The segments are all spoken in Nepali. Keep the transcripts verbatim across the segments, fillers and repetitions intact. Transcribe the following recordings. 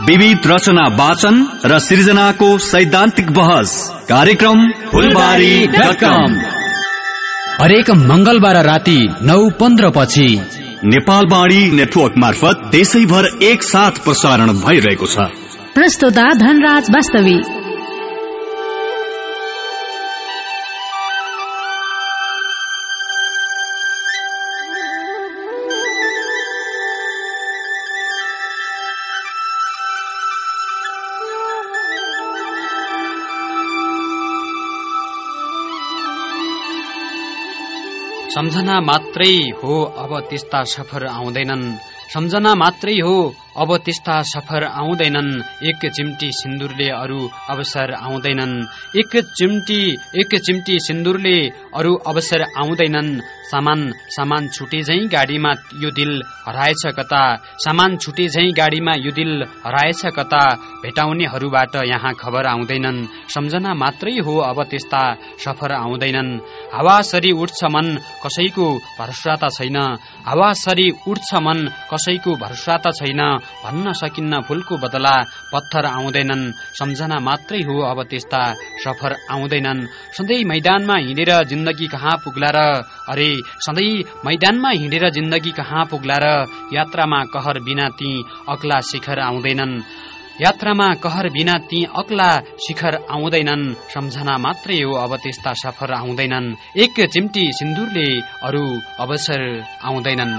विविध रचना वाचन र सृजनाको सैद्धान्तिक बहस कार्यक्रम फुलबारी डट कम हरेक मंगलबार राति नौ पन्ध्र पछि नेपालवाणी नेटवर्क मार्फत देशैभर एक साथ प्रसारण भइरहेको छ। प्रस्तुता धनराज वास्तविक। सम्झना मात्रै हो अब त्यस्ता सफर आउँदैनन्, सम्झना मात्रै हो अब त्यस्ता सफर आउँदैनन्। एक चिम्टी सिन्दुरले अरू अवसर आउँदैनन्, एक चिम्टी एक चिम्टी सिन्दुरले अरू अवसर आउँदैनन्। सामान सामान छुटे झैं गाडीमा यो दिल हराएछ कता, सामान छुटे झैं गाडीमा यो दिल हराएछ कता। भेटाउनेहरूबाट यहाँ खबर आउँदैनन्, सम्झना मात्रै हो अब त्यस्ता सफर आउँदैनन्। हावा सरी उठ्छ मन कसैको भरोसा त छैन, हावा सरी उठ्छ मन कसैको भरोसा त छैन। भन्न सकिन्न फूलको बदला पत्थर आउँदैनन्, सम्झना मात्रै हो अब त्यस्ता सफर आउँदैनन्। सधैँ मैदानमा हिँडेर जिन्दगी कहाँ पुग्ला र, अरे सधैँ मैदानमा हिँडेर जिन्दगी कहाँ पुग्ला र। यात्रामा कहर बिना ती अग्ला शिखर आउँदैनन्, यात्रामा कहर बिना ती अग्ला शिखर आउँदैनन्। सम्झना मात्रै हो अब त्यस्ता सफर आउँदैनन्। एक चिम्टी सिन्दुरले अरू अवसर आउँदैनन्।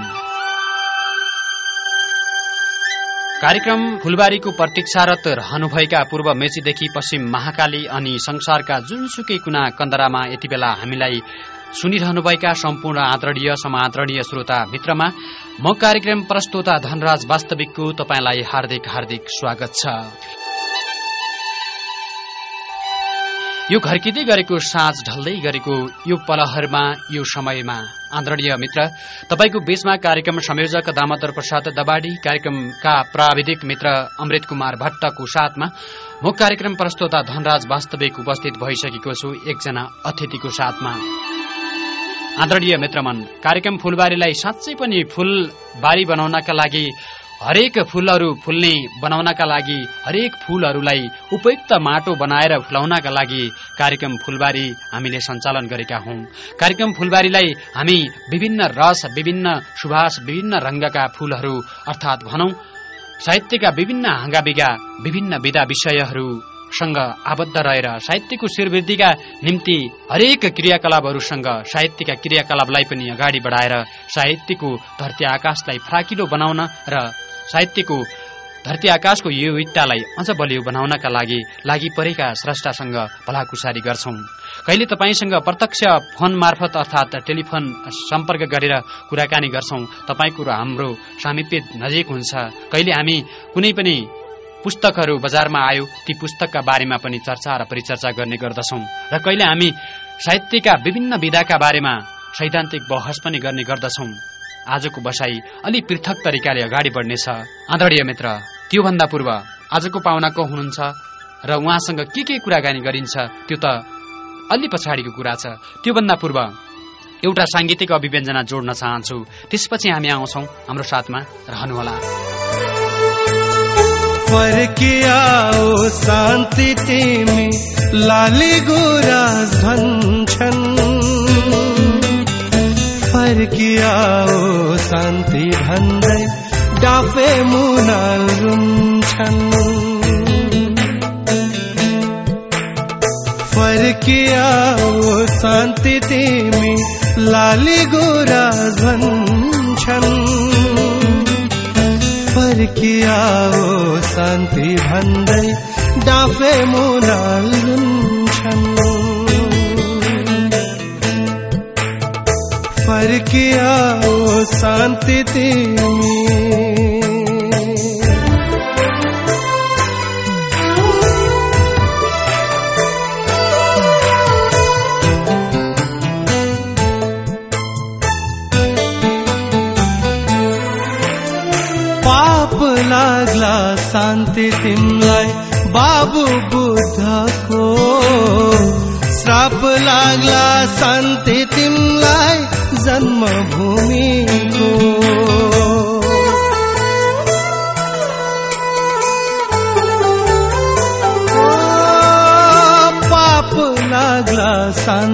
कार्यक्रम फुलबारीको प्रतीक्षारत रहनुभएका पूर्व मेचीदेखि पश्चिम महाकाली अनि संसारका जुनसुकै कुना कन्दरामा यति बेला हामीलाई सुनिरहनुभएका सम्पूर्ण आदरणीय समादरणीय श्रोता मित्रमा म कार्यक्रम प्रस्तोता धनराज वास्तविकको तपाईलाई हार्दिक हार्दिक स्वागत छ। यो घरकिँदै गरेको साँझ ढल्दै गरेको यो पलहरमा यो समयमा आदरणीय मित्र तपाईको बीचमा कार्यक्रम संयोजक दामोदर प्रसाद दबाडी, कार्यक्रमका प्राविधिक मित्र अमृत कुमार भट्टको साथमा म कार्यक्रम प्रस्तोता धनराज वास्तविक उपस्थित भइसकेको छु एकजना अतिथिको साथमा। आदरणीय मित्रमन, कार्यक्रम फुलबारीलाई साँच्चै पनि फुलबारी बनाउनका लागि, हरेक फूलहरू फुल्ने बनाउनका लागि, हरेक फूलहरूलाई उपयुक्त माटो बनाएर फुलाउनका लागि कार्यक्रम फुलबारी हामीले सञ्चालन गरेका हौं। कार्यक्रम फुलबारीलाई हामी विभिन्न रस, विभिन्न सुवास, विभिन्न रंगका फूलहरू अर्थात भनौं साहित्यका विभिन्न हाँगाबिगा, विभिन्न विधा विषयहरू सँग आबद्ध रहेर साहित्यको श्रीवृद्धिका निम्ति हरेक क्रियाकलापहरूसँग साहित्यका क्रियाकलापलाई पनि अगाडि बढाएर साहित्यको धरती आकाशलाई फराकिलो बनाउन र साहित्यको धरती आकाशको यो विविधतालाई अझ बलियो बनाउनका लागि लागि परेका स्रष्टासँग भलाकुसारी गर्छौं। कहिले तपाईसँग प्रत्यक्ष फोन मार्फत अर्थात टेलिफोन सम्पर्क गरेर कुराकानी गर्छौं, तपाईको र हाम्रो सामिप्य नजिक हुन्छ। कहिले हामी कुनै पनि पुस्तकहरू बजारमा आयो ती पुस्तकका बारेमा पनि चर्चा र परिचर्चा गर्ने गर्दछौं र कहिले हामी साहित्यका विभिन्न विधाका बारेमा सैद्धान्तिक बहस पनि गर्ने गर्दछौं। आजको बसाई अलि पृथक तरिकाले अगाडि बढ्नेछ। आदरणीय मित्र, त्योभन्दा पूर्व आजको पाहुना को हुनुहुन्छ र उहाँसँग के के कुराकानी गरिन्छ त्यो त अलि पछाडिको कुरा छ। त्योभन्दा पूर्व एउटा सांगीतिक अभिव्यञ्जना जोड्न चाहन्छु, त्यसपछि हामी आउँछौं। हाम्रो साथमा रहनुहोला। फर्कियाओ शान्ति तिमी लाली गुराँस भन्छन्, फर्कियाओ शान्ति भन्दै डाफे मुनाल रुन्छन्। फर्कियाओ शान्ति तिमी लाली गुराँस भन्छन्, फर्कियाओ शान्ति भन्दै डाफे मुनाल रुन्छन्। फर्कियाओ शान्ति तिमी। लाग्ला शान्ति तिमलाई बाबु बुद्धको, श्राप लाग्ला शान्ति तिमलाई जन्मभूमिको।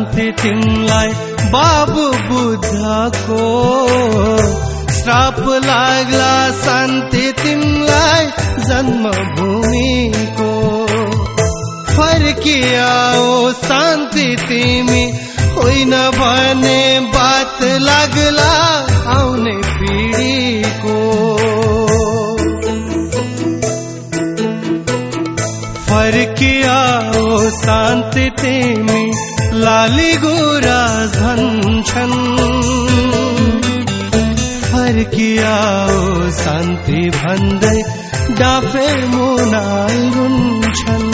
शान्ति तिमलाई बाबु बुद्धको श्राप लाग्ला शान्ति तिमलाई जन्मभूमिको फर्किआओ शान्ति तिमी होइन भने बात लाग्ला आउने पिढीको फर्किआओ शान्ति तिमी लाली गुराँस भन्छन् फर्किआओ शान्ति भन्दै डाफे मुनाल रुन्छन्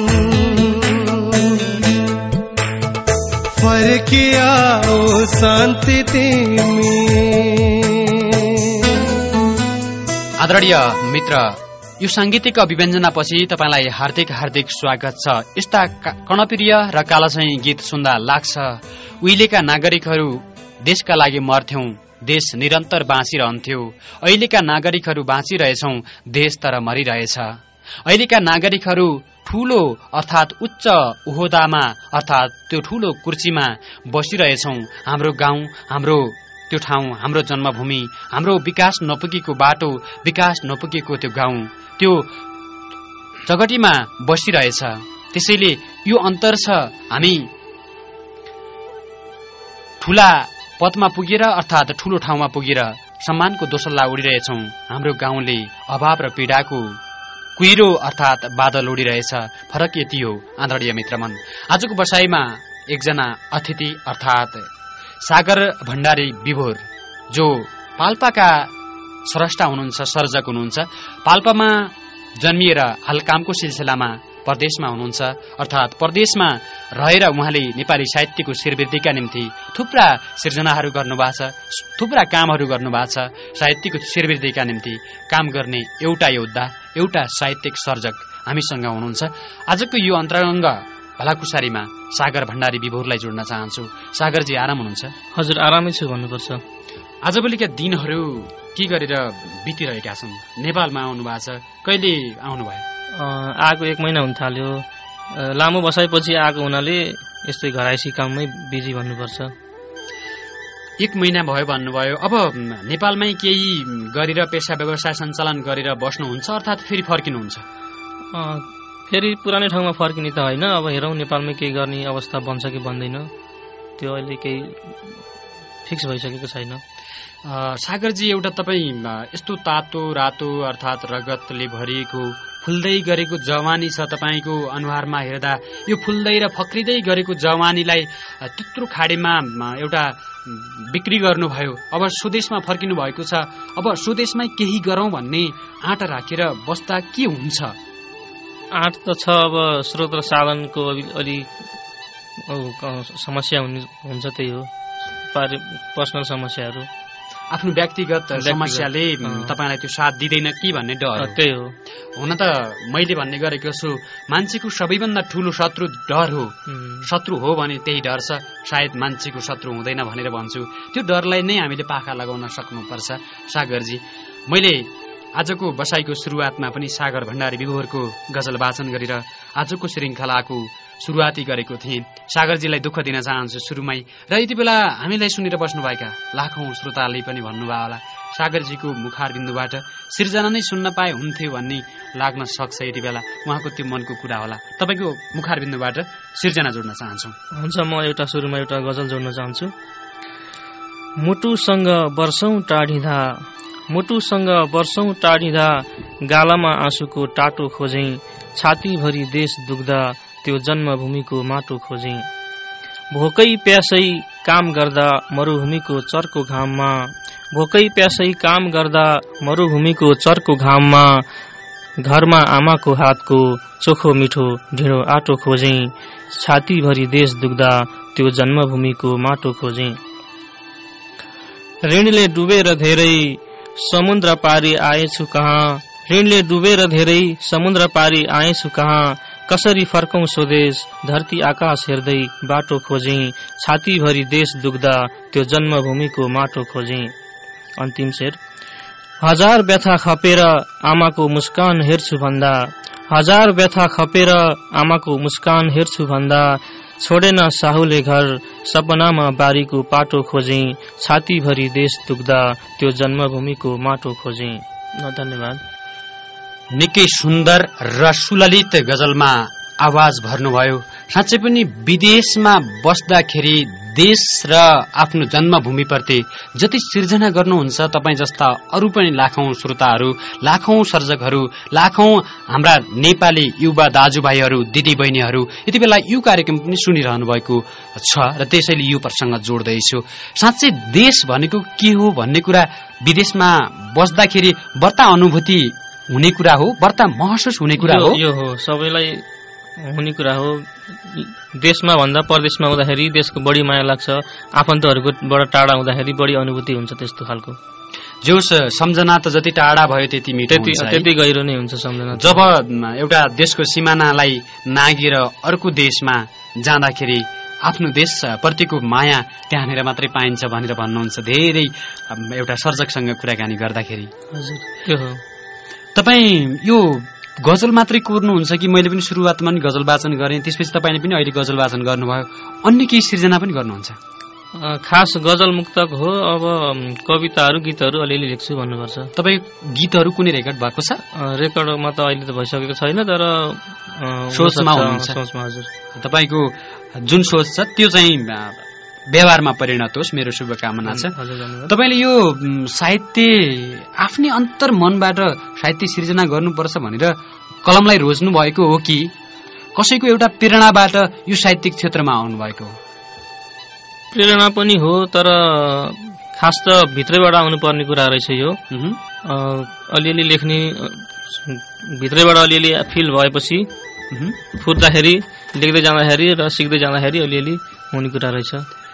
फर्किआओ शान्ति तिमी। आदरणीय मित्र, यो सांगीतिक अभिव्यञ्जनापछि तपाईलाई हार्दिक हार्दिक स्वागत छ। यस्ता कर्णप्रिय र कालजयी गीत सुन्दा लाग्छ उहिलेका नागरिकहरू देशका लागि मर्थ्यौं, देश निरन्तर बाँचिरहन्थ्यो। अहिलेका नागरिकहरू बाँचिरहेछौं, देश तर मरिरहेछ। अहिलेका नागरिकहरू ठूलो अर्थात उच्च ओहदामा अर्थात त्यो ठूलो कुर्सीमा बसिरहेछौं। हाम्रो गाउँ, हाम्रो त्यो ठाउँ, हाम्रो जन्मभूमि, हाम्रो विकास नपुगेको बाटो, विकास नपुगेको त्यो गाउँ, त्यो जगटीमा बसिरहेछ। त्यसैले यो अन्तर छ, हामी ठूला पदमा पुगेर अर्थात ठूलो ठाउँमा पुगेर सम्मानको दोसल्ला उडिरहेछौं। हाम्रो गाउँले अभाव र पीडाको कुहिरो अर्थात बादल उडिरहेछ। फरक यति हो आदरणीय मित्रमन। आजको बसाईमा एकजना अतिथि अर्थात सागर भण्डारी विभोर, जो पाल्पाका स्रष्टा हुनुहुन्छ, सर्जक हुनुहुन्छ। पाल्पामा जन्मिएर हाल कामको सिलसिलामा परदेशमा हुनुहुन्छ। अर्थात परदेशमा रहेर उहाँले नेपाली साहित्यको श्रीवृद्धिका निम्ति थुप्रा सिर्जनाहरू गर्नुभएको छ, थुप्रा कामहरू गर्नुभएको छ। साहित्यको श्रीवृद्धिका निम्ति काम गर्ने एउटा योद्धा, एउटा साहित्यिक सर्जक हामीसँग हुनुहुन्छ। आजको यो अन्तरङ्ग भलाकुसारीमा सागर भण्डारी विभोरलाई जोड्न चाहन्छु। सागरजी आराम हुनुहुन्छ? हजुर, आरामै छु भन्नुपर्छ। आजभोलिका दिनहरू के गरेर बितिरहेका छन्? नेपालमा आउनु भएको छ, कहिले आउनुभयो? आएको एक महिना हुन थाल्यो। लामो बसाइपछि आएको हुनाले यस्तै घराइसी काममै बिजी भन्नुपर्छ। एक महिना भयो भन्नुभयो। अब नेपालमै केही गरेर पेसा व्यवसाय सञ्चालन गरेर बस्नुहुन्छ अर्थात् फेरि फर्किनुहुन्छ? फेरि पुरानै ठाउँमा फर्किने त होइन। अब हेरौँ नेपालमै केही गर्ने अवस्था बन्छ कि बन्दैन, त्यो अहिले केही फिक्स भइसकेको छैन। सागरजी, एउटा तपाईँ यस्तो तातो रातो अर्थात् रगतले भरिएको फुल्दै गरेको जवानी छ तपाईँको अनुहारमा हेर्दा। यो फुल्दै र फक्रिँदै गरेको जवानीलाई त्यत्रो खाडीमा एउटा बिक्री गर्नुभयो। अब स्वदेशमा फर्किनु भएको छ। अब स्वदेशमै केही गरौँ भन्ने आँट राखेर बस्दा के हुन्छ? आँट त छ, अब स्रोत र साधनको अलि समस्या हुन्छ, त्यही हो, पर्सनल समस्याहरू। आफ्नो व्यक्तिगत समस्याले तपाईलाई त्यो साथ दिँदैन कि भन्ने डर? त्यही हो। हुन त मैले भन्ने गरेको छु, मान्छेको सबैभन्दा ठूलो शत्रु डर हो। शत्रु हो भने त्यही डर छ, सायद मान्छेको शत्रु हुँदैन भनेर भन्छु। त्यो डरलाई नै हामीले पाखा लगाउन सक्नुपर्छ। सागरजी, मैले आजको बसाईको सुरुवातमा पनि सागर भण्डारी विभोरको गजल वाचन गरेर आजको श्रृङ्खलाको सुरुवाती गरेको थिएँ। सागरजीलाई दुःख दिन चाहन्छु सुरुमै, र यति बेला हामीलाई सुनेर बस्नुभएका लाखौं श्रोताले पनि भन्नुभयो होला सागरजीको मुखार बिन्दुबाट सिर्जना नै सुन्न पाए हुन्थ्यो भन्ने लाग्न सक्छ। यति बेला उहाँको त्यो मनको कुरा होला। तपाईँको मुखार बिन्दुबाट सिर्जना जोड्न चाहन्छु। हुन्छ, म एउटा सुरुमा एउटा गजल जोड्न चाहन्छु। मुटुसँग वर्षौं टाढिँदा, मुटुसँग वर्षौं टाढिँदा गालामा आँसुको टाटो खोजेँ, छातीभरि देश दुख्दा त्यो जन्मभूमिको माटो खोजेँ। भोकै प्यासै काम गर्दा मरुभूमिको चर्को घाममा, भोकै प्यासै काम गर्दा मरुभूमिको चर्को घाममा घरमा आमाको हातको चोखो मिठो ढिँडो आटो खोजेँ, छातीभरि देश दुख्दा त्यो जन्मभूमिको माटो खोजेँ। ऋणले डुबेर धेरै समुद्र पारी आएछु कहाँ, ऋणले डुबेर धेरै समुद्र पारी आएछु कहाँ, कसरी फर्कौं स्वदेश धरती आकाश हेर्दै बाटो खोजेँ, छातीभरि देश दुख्दा त्यो जन्मभूमिको माटो खोजेँ। अन्तिम शेर। हजार व्यथा खपेर आमाको मुस्कान हेर्छु भन्दा, हजार व्यथा खपेर आमाको मुस्कान हेर्छु भन्दा छोडेन साहुले घर सपनामा बारीको पाटो खोजे छातीभरि देश दुख्दा त्यो जन्मभूमिको माटो खोजे। धन्यवाद। निकै सुन्दर र सुललित गजलमा आवाज भर्नुभयो। साँच्चै पनि विदेशमा बस्दाखेरि देश र आफ्नो जन्मभूमिप्रति जति सिर्जना गर्नुहुन्छ तपाईँ जस्ता अरू पनि लाखौं श्रोताहरू, लाखौं सर्जकहरू, लाखौं हाम्रा नेपाली युवा दाजुभाइहरू, दिदीबहिनीहरू यति बेला यो कार्यक्रम पनि सुनिरहनु भएको छ र त्यसैले यो प्रसंग जोड्दैछु। साँच्चै देश भनेको के हो भन्ने कुरा विदेशमा बस्दाखेरि बर्ता अनुभूति हुने कुरा हो, बर्ता महसुस हुने कुरा हो। यो हो सबैलाई हुने कुरा हो। देशमा भन्दा परदेशमा हुँदाखेरि देशको बढी माया लाग्छ, आफन्तहरूकोबाट टाढा हुँदाखेरि बढी अनुभूति हुन्छ त्यस्तो खालको। जोस सम्झना त जति टाढा भयो त्यति मिठो हुन्छ, त्यति गहिरो नै हुन्छ सम्झना। जब एउटा देशको सीमानालाई नागेर अर्को देशमा जाँदाखेरि आफ्नो देश प्रतिको माया त्यहाँनिर मात्रै पाइन्छ भनेर भन्नुहुन्छ धेरै एउटा सर्जकसँग कुराकानी गर्दाखेरि। हजुर त्यो हो। तपाईँ यो गजल मात्रै कोर्नुहुन्छ कि? मैले पनि सुरुवातमा नि गजल वाचन गरेँ, त्यसपछि तपाईँले पनि अहिले गजल वाचन गर्नुभयो, अन्य केही सिर्जना पनि गर्नुहुन्छ? खास गजल मुक्तक हो। अब कविताहरू गीतहरू अलिअलि लेख्छु भन्नुपर्छ। तपाईँ गीतहरू कुनै रेकर्ड भएको छ? रेकर्डमा त अहिले त भइसकेको छैन, तर सोचमा हुनुहुन्छ। सोचमा हजुर। तपाईँको जुन सोच छ त्यो चाहिँ व्यवहारमा परिणत होस्, मेरो शुभकामना छ। तपाईँले यो साहित्य आफ्नै अन्तर मनबाट साहित्य सिर्जना गर्नुपर्छ भनेर कलमलाई रोज्नु भएको हो कि कसैको एउटा प्रेरणाबाट यो साहित्यिक क्षेत्रमा आउनु भएको हो? प्रेरणा पनि हो, तर खास त भित्रैबाट आउनुपर्ने कुरा रहेछ यो। अलिअलि लेख्ने भित्रैबाट अलिअलि फिल भएपछि फुट्दाखेरि, लेख्दै जाँदाखेरि र सिक्दै जाँदाखेरि अलिअलि हुने कुरा रहेछ।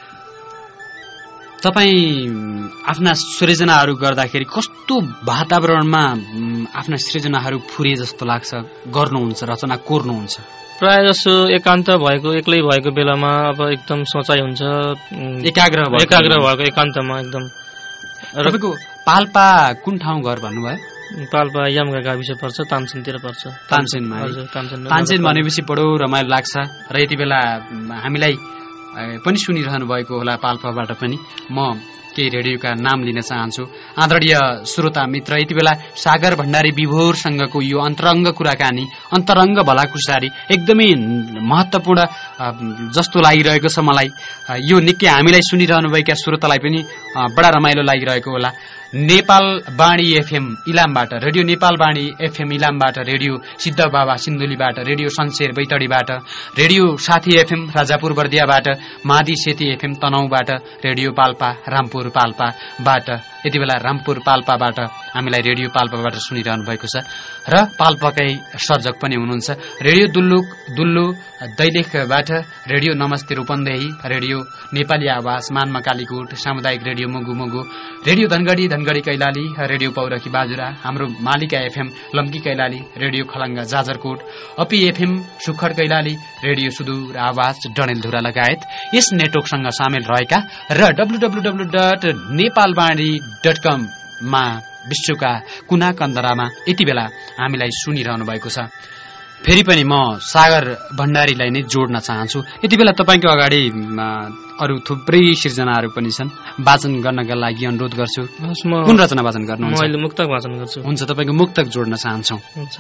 तपाईँ आफ्ना सृजनाहरू गर्दाखेरि कस्तो वातावरणमा आफ्ना सृजनाहरू फुरे जस्तो लाग्छ? गर्नुहुन्छ, रचना कोर्नुहुन्छ? प्राय जसो एकान्त भएको, एक्लै भएको बेलामा अब एकदम सोचाइ हुन्छ, एकाग्र एकाग्र भएको एकान्तमा एकदम। तपाईँको पाल्पा कुन ठाउँ घर भन्नुभयो? पाल्पा यामगा गाविस पर्छ, तानसेनतिर पर्छ। तानसेनमा? हजुर तानसेन। तानसेन भनेपछि बडो रमाइलो लाग्छ र यति बेला हामीलाई पनि सुनिरहनु भएको होला पाल्पाबाट पनि। म केही रेडियोका नाम लिन चाहन्छु। आदरणीय श्रोता मित्र, यति बेला सागर भण्डारी विभोरसँगको यो अन्तरङ्ग कुराकानी, अन्तरङ्ग भलाकुसारी एकदमै महत्वपूर्ण जस्तो लागिरहेको छ मलाई। यो निकै हामीलाई सुनिरहनुभएका श्रोतालाई पनि बडा रमाइलो लागिरहेको होला। नेपाल वाणी एफएम इलामबाट, रेडियो नेपाल वाणी एफएम इलामबाट, रेडियो सिद्ध बाबा सिन्धुलीबाट, रेडियो सन्सेर बैतडीबाट, रेडियो साथी एफएम राजापुर बर्दियाबाट, मादी सेती एफएम तनहुबाट, रेडियो पाल्पा रामपुर पाल्पाबाट, यति बेला रामपुर पाल्पाबाट हामीलाई रेडियो पाल्पाबाट सुनिरहनु भएको छ र पाल्पाकै सर्जक पनि हुनुहुन्छ। रेडियो दुल्लुक दुल्लु दैलेखबाट, रेडियो नमस्ते रूपन्देही, रेडियो नेपाली आवाज मानमा कालीकोट, सामुदायिक radio Mugu Mugu, radio Dhangadhi Dhangadhi Kailali, radio Paurakhi Bajura, Hamro Malika FM Lamki Kailali, radio Khalanga Jajarkot, Api FM सुखर कैलाली, रेडियो सुदूर आवाज डडेलधुरा लगायत यस नेटवर्कसँग सामेल रहेका र W W W dot Nepalvani dot कममा विश्वका कुना कन्दरामा यति बेला हामीलाई सुनिरहनु भएको छ। फेरि पनि म सागर भण्डारीलाई नै जोड्न चाहन्छु। यति बेला तपाईँको अगाडि अरू थुप्रै सिर्जनाहरू पनि छन्, वाचन गर्नका लागि अनुरोध गर्छु। कुन रचना वाचन गर्नुहुन्छ? मैले मुक्तक वाचन गर्छु। हुन्छ, तपाईँको मुक्तक जोड्न चाहन्छौ। हुन्छ।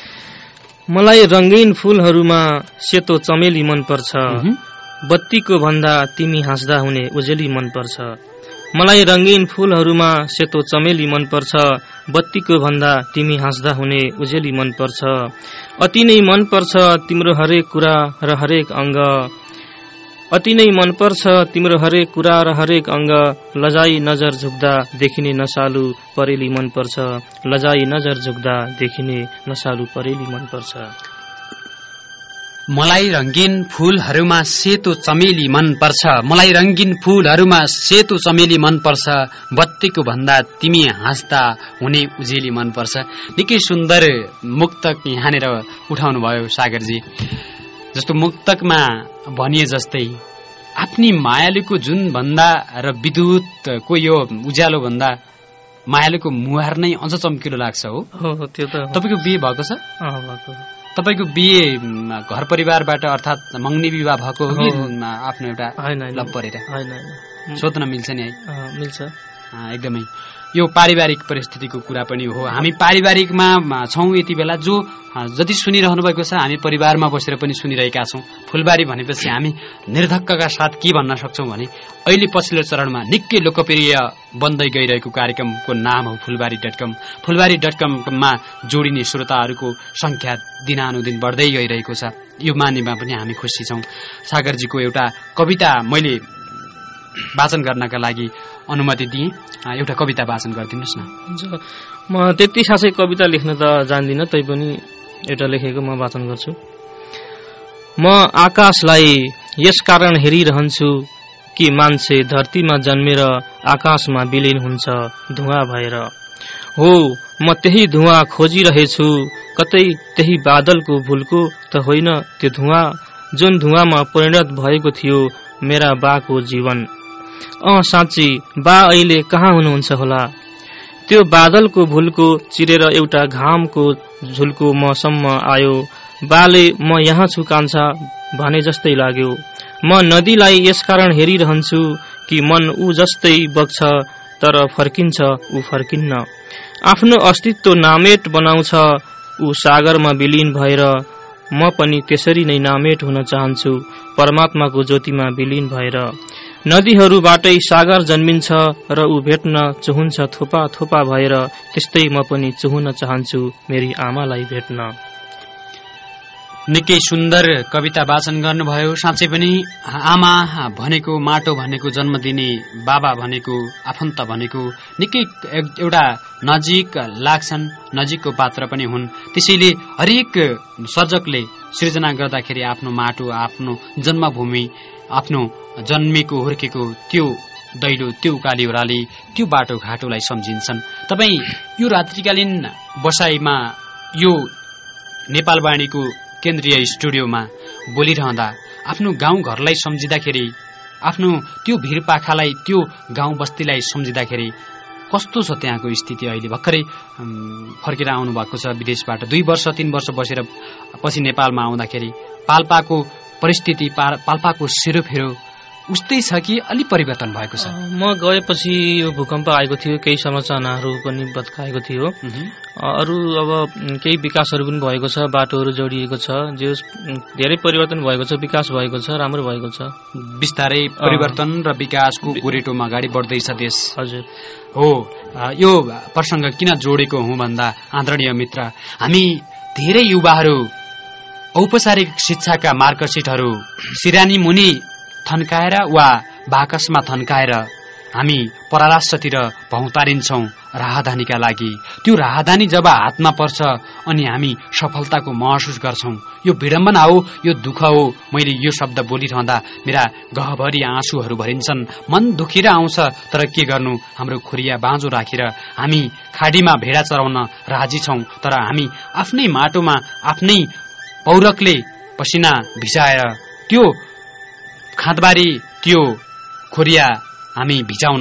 मलाई रंगीन फूलहरूमा सेतो चमेली मन पर्छ, बत्तीको भन्दा तिमी हाँस्दा हुने उजेली मन पर्छ। मलाई रंगीन फूलहरूमा सेतो चमेली मन पर्छ, बत्तीको भन्दा तिमी हाँस्दा हुने उजेली मन पर्छ। अति नै मन पर्छ तिम्रो हरेक कुरा र हरेक अंग, अति नै मन पर्छ तिम्रो हरेक कुरा र हरेक अंग। लजाई नजर झुक्दा देखिने नसालु परेली मन पर्छ, लजाई नजर झुक्दा देखिने नसालु परेली मन पर्छ। मलाई रंगीन फूलहरूमा सेतो चमेली मन पर्छ, मलाई रंगीन फूलहरूमा सेतो चमेली मन पर्छ, बत्तीको भन्दा तिमी हाँस्दा हुने उजेली मन पर्छ। निकै सुन्दर मुक्तक यहाँनिर उठाउनु भयो सागरजी। जस्तो मुक्तकमा भनिए जस्तै आफ्नी मायालुको जुन भन्दा र विद्युतको यो उज्यालो भन्दा मायालुको मुहार नै अझ चम्किलो लाग्छ हो। हो त्यो त तपाईँको बिहे भएको छ? भएको। तपाईँको बिहे घर परिवारबाट अर्थात् मङ्गनी विवाह भएको हो कि आफ्नो एउटा लभ परेर? होइन, सोध्न मिल्छ नि है? मिल्छ एकदमै। यो पारिवारिक परिस्थितिको कुरा पनि हो। हामी पारिवारिकमा छौँ यति बेला, जो जति सुनिरहनु भएको छ हामी परिवारमा बसेर पनि सुनिरहेका छौँ। फुलबारी भनेपछि हामी निर्धक्कका साथ के भन्न सक्छौँ भने अहिले पछिल्लो चरणमा निकै लोकप्रिय बन्दै गइरहेको कार्यक्रमको नाम हो फुलबारी डट कम। फुलबारी डट कममा जोडिने श्रोताहरूको संख्या दिनानुदिन बढ्दै गइरहेको छ। यो मानेमा पनि हामी खुसी छौँ। सागरजीको एउटा कविता मैले वाचन गर्नका लागि अनुमति दिएँ। एउटा कविता वाचन गरिदिनुहोस् न। म त्यति खासै कविता लेख्न त जान्दिनँ, तैपनि एउटा लेखेको म वाचन गर्छु। म आकाशलाई यस कारण हेरिरहन्छु कि मान्छे धरतीमा जन्मेर आकाशमा विलीन हुन्छ धुवा भएर। हो, म त्यही धुवा खोजिरहेछु, कतै त्यही बादलको भुलको त होइन त्यो धुवा जुन धुवामा परिणत भएको थियो मेरा बाको जीवन। अँ साँच्ची बा अहिले कहाँ हुनुहुन्छ होला? त्यो बादलको भुलको चिरेर एउटा घामको झुल्को मसम्म आयो। बाले म यहाँ छु कान्छा भने जस्तै लाग्यो। म नदीलाई यसकारण हेरिरहन्छु कि मन ऊ जस्तै बग्छ तर फर्किन्छ ऊ फर्किन्न। आफ्नो अस्तित्व नामेट बनाउँछ ऊ सागरमा विलीन भएर। म पनि त्यसरी नै नामेट हुन चाहन्छु परमात्माको ज्योतिमा विलीन भएर। नदीहरूबाटै सागर जन्मिन्छ र ऊ भेट्न चुहुन्छ थोपा थोपा भएर। त्यस्तै म पनि चुहुन चाहन्छु मेरी आमालाई भेट्न। निकै सुन्दर कविता वाचन गर्नुभयो। साँच्चै पनि आमा भनेको, माटो भनेको, जन्म दिने बाबा भनेको, आफन्त भनेको निकै एउटा नजिक लाग्छन्, नजिकको पात्र पनि हुन्। त्यसैले हरेक सर्जकले सृजना गर्दाखेरि आफ्नो माटो, आफ्नो जन्मभूमि, आफ्नो जन्मेको हुर्केको त्यो दैलो, त्यो उकाली ओह्राली, त्यो बाटो घाटोलाई सम्झिन्छन्। तपाईँ यो रात्रिकालीन बसाइमा यो नेपालवाणीको केन्द्रीय स्टुडियोमा बोलिरहँदा आफ्नो गाउँ घरलाई सम्झिँदाखेरि, आफ्नो त्यो भिरपाखालाई, त्यो गाउँ बस्तीलाई सम्झिँदाखेरि कस्तो छ त्यहाँको स्थिति? अहिले भर्खरै फर्केर आउनु भएको छ विदेशबाट, दुई वर्ष तीन वर्ष बसेर पछि नेपालमा आउँदाखेरि पाल्पाको परिस्थिति, पाल्पाको सेरोफेरो उस्तै छ कि अलि परिवर्तन भएको छ? म गएपछि यो भूकम्प आएको थियो, केही संरचनाहरू पनि भत्काएको थियो। अरू अब केही विकासहरू पनि भएको छ, बाटोहरू जोडिएको छ, जो धेरै परिवर्तन भएको छ, विकास भएको छ, राम्रो भएको छ। बिस्तारै परिवर्तन र विकासको गोरेटोमा अगाडि बढ्दैछ देश। हजुर हो। यो प्रसङ्ग किन जोडेको हुँ भन्दा आदरणीय मित्र, हामी धेरै युवाहरू औपचारिक शिक्षाका मार्कसिटहरू सिरानी मुनि थन्काएर वा बाकसमा थन्काएर हामी परराष्ट्रतिर भौतारिन्छौं राहदानीका लागि। त्यो राहदानी जब हातमा पर्छ अनि हामी सफलताको महसुस गर्छौं। यो विडम्बना हो, यो दुःख हो। मैले यो शब्द बोलिरहँदा मेरा गहभरि आँसुहरू भरिन्छन्, मन दुखेर आउँछ। तर के गर्नु, हाम्रो खुरिया बाँझो राखेर हामी खाडीमा भेडा चराउन राजी छौं। तर हामी आफ्नै माटोमा आफ्नै पौरखले पसिना भिजाएर त्यो खाँदबारी, त्यो खोरिया हामी भिजाउन